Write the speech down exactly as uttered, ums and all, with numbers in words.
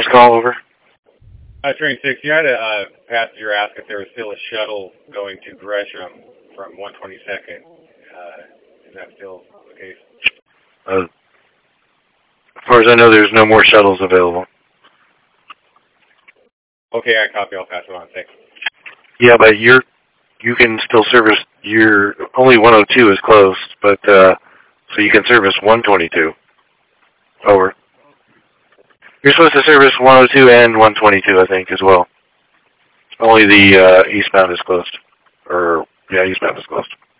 call, over. Uh, Train six, you had a uh, passenger ask if there was still a shuttle going to Gresham from one twenty-second. Uh, is that still the case? Uh, as far as I know, there's no more shuttles available. Okay, I copy. I'll pass it on. Thanks. Yeah, but you're, you can still service your, only one oh two is closed, but, uh, so you can service one twenty-two. Over. You're supposed to service one oh two and one twenty-two, I think, as well. Only the uh, eastbound is closed. Or, yeah, eastbound is closed.